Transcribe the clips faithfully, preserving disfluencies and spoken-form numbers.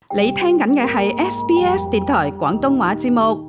你聽緊嘅係 S B S 電台廣東話節目。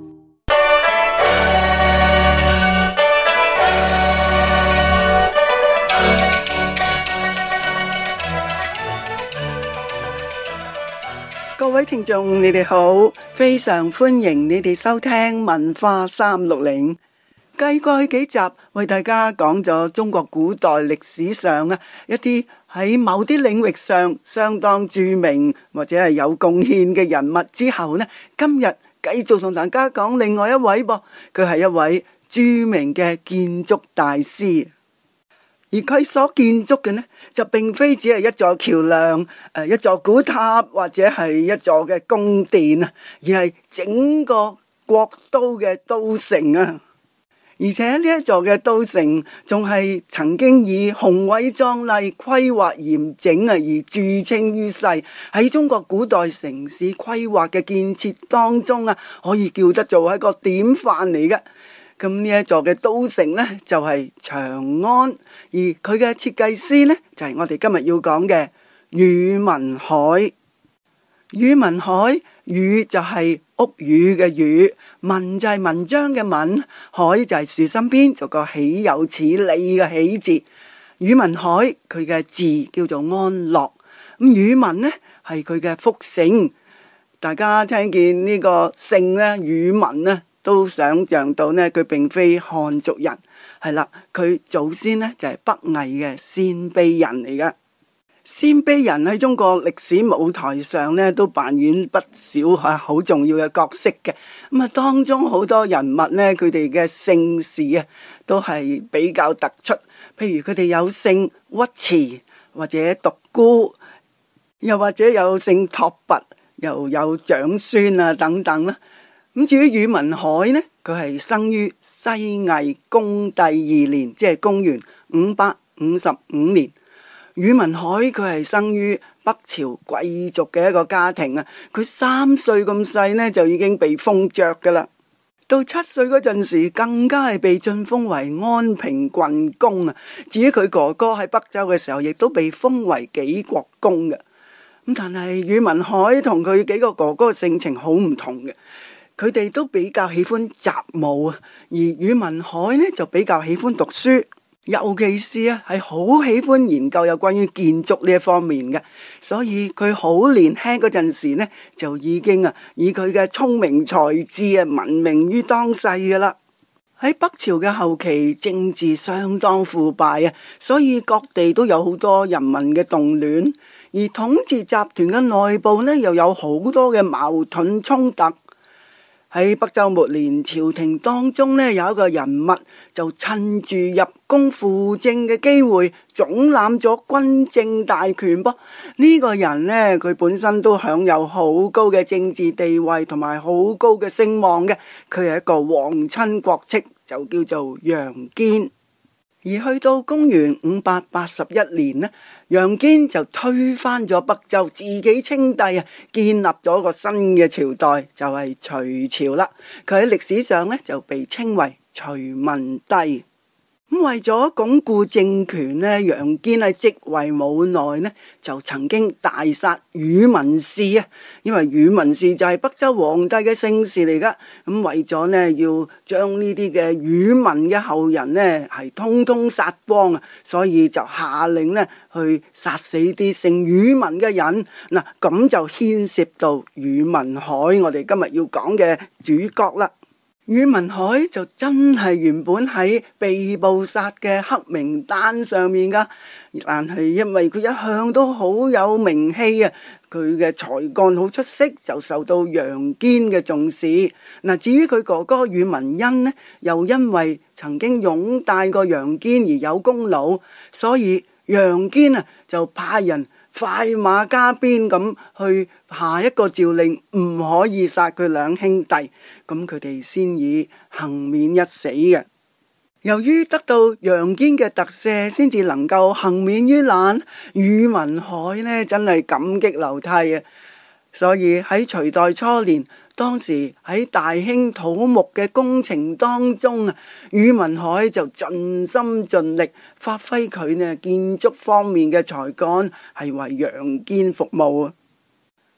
各位聽眾，你哋好，非常歡迎你哋收聽文化三六零。繼過去幾集為大家講咗中國古代歷史上啊一啲喺某啲領域上相當著名或者係有貢獻嘅人物之後呢，今日繼續同大家講另外一位噃，佢係一位著名嘅建築大師。而佢所建築嘅呢，就並非只係一座橋梁、誒一座古塔或者係一座嘅宮殿啊，而係整個國都嘅都城啊！而且呢一座嘅都城仲係曾經以宏偉壯麗、規劃嚴整啊而著稱於世，喺中國古代城市規劃嘅建設當中啊，可以叫得做係一個典範嚟嘅。咁呢一座嘅都城呢，就係長安，而佢嘅設計師呢，就係我哋今日要講嘅宇文愷。宇文愷，宇就係屋宇嘅宇，文就係文章嘅文，愷就係豎心邊做個豈有此理嘅豈字。宇文愷佢嘅字叫做安樂，咁宇文呢係佢嘅複姓。大家聽見呢個姓呢，宇文呢，都想象到呢，佢並非漢族人，係啦，佢祖先呢就係北魏嘅鮮卑人嚟噶。鮮卑人喺中國歷史舞台上呢，都扮演不少吓好重要嘅角色嘅。咁啊，當中好多人物呢，佢哋嘅姓氏啊，都係比較突出。譬如佢哋有姓尉遲或者獨孤，又或者有姓拓跋，又有長孫啊等等啦。咁至於宇文愷呢，佢係生於西魏恭帝二年，即係公元五百五十五年。宇文愷佢係生於北朝貴族嘅一個家庭啊，佢三歲咁細呢就已經被封爵噶啦，到七歲嗰陣時更加係被晉封為安平郡公啊。至於佢哥哥喺北周嘅時候，亦都被封為紀國公嘅。咁但係宇文愷同佢幾個哥哥嘅性情好唔同嘅。佢哋都比較喜歡習武啊，而宇文愷呢就比較喜歡讀書，尤其是啊係好喜歡研究有關於建築呢一方面嘅，所以佢好年輕嗰陣時呢就已經啊以佢嘅聰明才智啊聞名於當世噶啦。喺北朝嘅後期，政治相當腐敗啊，所以各地都有好多人民嘅動亂，而統治集團嘅內部呢又有好多嘅矛盾衝突。喺北周末年，朝廷當中呢有一個人物就趁住入宮輔政嘅機會，總攬咗軍政大權噃。呢個人呢，佢本身都享有好高嘅政治地位同埋好高嘅聲望嘅，佢係一個皇親國戚，就叫做楊堅。而去到公元五百八十一年呢，楊堅就推翻咗北周，自己稱帝啊，建立咗個新嘅朝代，就係隋朝啦。佢喺歷史上呢，就被稱為隋文帝。咁為咗鞏固政權呢，楊堅喺即位冇耐呢，就曾經大殺宇文氏啊，因為宇文氏就係北周皇帝嘅姓氏嚟噶。咁為咗呢，要將呢啲嘅宇文嘅後人呢，係通通殺光啊，所以就下令呢去殺死啲姓宇文嘅人。嗱，咁就牽涉到宇文愷，我哋今日要講嘅主角啦。宇文愷就真係原本喺被捕殺嘅黑名單上面噶，但係因為佢一向都好有名氣啊，佢嘅才幹好出色，就受到楊堅嘅重視。嗱，至於佢哥哥宇文欣呢，又因為曾經擁戴過楊堅而有功勞，所以楊堅啊就派人快馬加鞭咁去下一個詔令，唔可以殺佢兩兄弟，咁佢哋先以幸免一死嘅。由於得到楊堅嘅特赦，先至能夠幸免於難，宇文愷呢真係感激流涕啊！所以喺隋代初年，當時喺大興土木嘅工程當中啊，宇文愷就盡心盡力發揮佢呢建築方面嘅才幹，係為楊堅服務啊。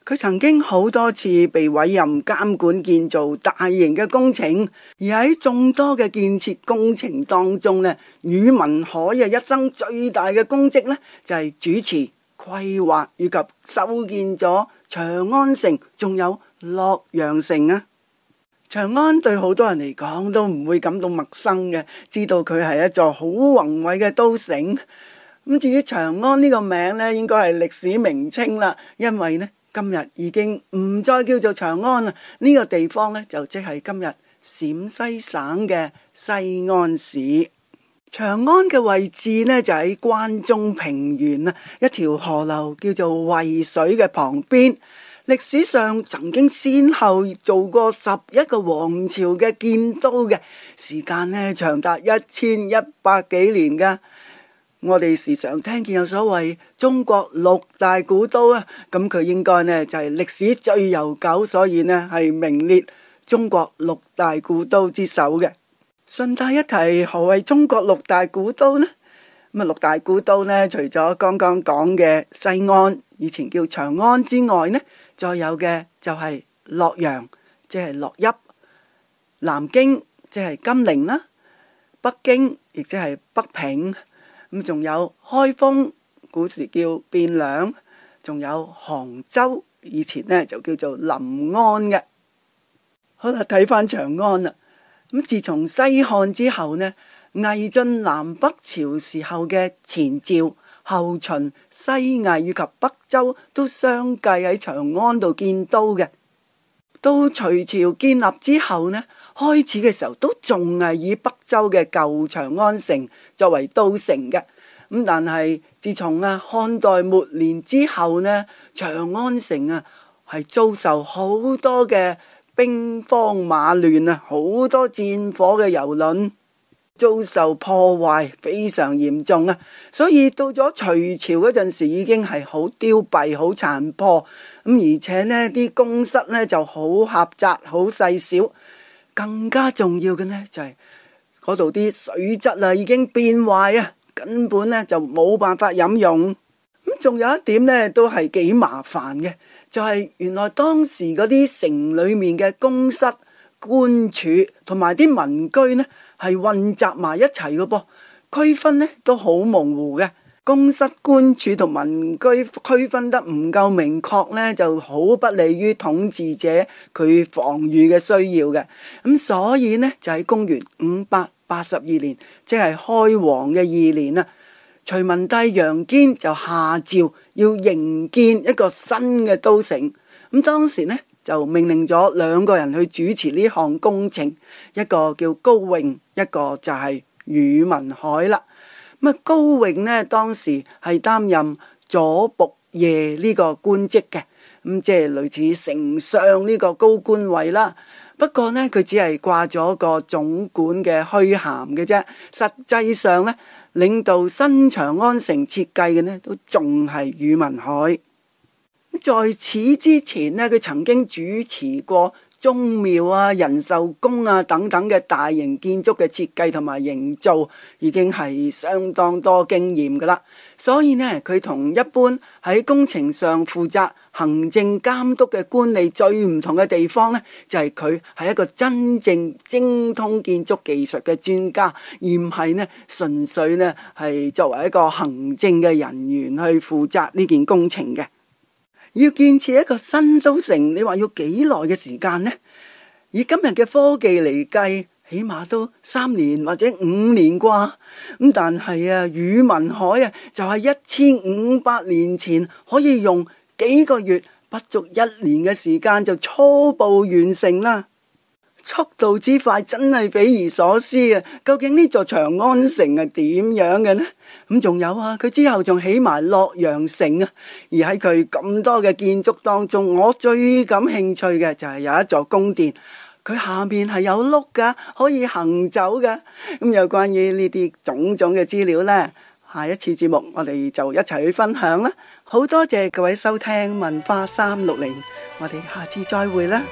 佢曾經好多次被委任監管建造大型嘅工程，而喺眾多嘅建設工程當中呢，宇文愷嘅一生最大嘅功績呢，就係主持規劃以及修建咗長安城，仲有洛陽城啊。長安對好多人嚟講都唔會感到陌生嘅，知道佢係一座好宏偉嘅都城。咁至於長安呢個名呢，應該係歷史名稱啦，因為呢，今日已經唔再叫做長安啦，呢個地方呢，就即係今日陝西省嘅西安市。長安嘅位置呢，就喺關中平原啊，一條河流叫做渭水嘅旁邊。歷史上曾經先後做過十一個王朝嘅建都嘅，時間呢，長達一千一百幾年噶。我哋時常聽見有所謂中國六大古都啊，咁佢應該呢就係歷史最悠久，所以呢係名列中國六大古都之首嘅。順帶一提，何謂中國六大古都呢？咁啊，六大古都呢，除咗剛剛講嘅西安，以前叫長安之外呢，再有嘅就係洛陽，即係洛邑；南京，即係金陵啦；北京，亦即係北平。咁仲有開封，古時叫汴梁，仲有杭州，以前呢就叫做臨安嘅。好啦，睇翻長安啦。咁自從西漢之後呢，魏晉南北朝時候嘅前趙、後秦、西魏以及北周都相繼喺長安度建都嘅。到隋朝建立之後呢，開始嘅時候都仲係以北周嘅舊長安城作為都城嘅。咁但係自從啊漢代末年之後呢，長安城啊係遭受好多嘅兵荒馬亂啊，好多戰火嘅蹂躪，遭受破壞非常嚴重啊。所以到咗隋朝嗰陣時，已經係好凋敝、好殘破。咁而且呢啲宮室呢就好狹窄、好細小。更加重要嘅呢，就係嗰度啲水質啊已經變壞啊，根本呢就冇辦法飲用。咁仲有一點呢都係幾麻煩嘅，就係原來當時嗰啲城裏面嘅宮室、官署同埋啲民居呢係混雜埋一齊嘅噃，區分呢都好模糊嘅。宮室、官署同民居區分得唔夠明確呢，就好不利於統治者佢防禦嘅需要嘅。咁所以呢，就喺公元五百八十二年，即係開皇嘅二年啊，隋文帝楊堅就下詔要營建一個新嘅都城。咁當時呢，就命令咗兩個人去主持呢項工程，一個叫高穎，一個就係宇文愷啦。咁啊，高穎呢，當時係擔任左僕射呢個官職嘅，咁即係類似丞相呢個高官位啦。不過呢，佢只係掛咗個總管嘅虛銜嘅啫，實際上呢，領導新長安城設計嘅呢，都仲係宇文愷。在此之前呢，佢曾經主持過宗廟啊、仁壽宮啊等等嘅大型建築嘅設計同埋營造，已經係相當多經驗噶啦。所以呢，佢同一般喺工程上負責行政監督嘅官吏最唔同嘅地方呢，就係佢係一個真正精通建築技術嘅專家，而唔係呢純粹呢係作為一個行政嘅人員去負責呢件工程嘅。要建設一個新都城，你話要幾耐嘅時間呢？以今日嘅科技嚟計，起碼都三年或者五年啩。咁但係啊，宇文愷啊，就係一千五百年前可以用幾個月，不足一年嘅時間就初步完成啦。速度之快真係匪夷所思啊！究竟呢座長安城係點樣嘅呢？咁仲有啊，佢之後仲起埋洛陽城啊！而喺佢咁多嘅建築當中，我最感興趣嘅就係有一座宮殿，佢下面係有轆噶，可以行走噶。咁有關於呢啲種種嘅資料呢，下一次節目我哋就一齊去分享啦。好多謝各位收聽文化三六零，我哋下次再會啦。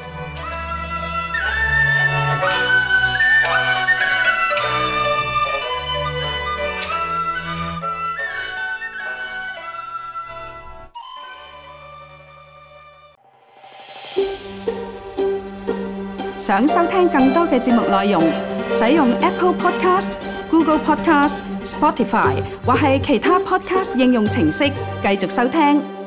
想收聽更多嘅節目內容，使用 Apple Podcast、Google Podcast、Spotify 或係其他 Podcast 應用程式繼續收聽。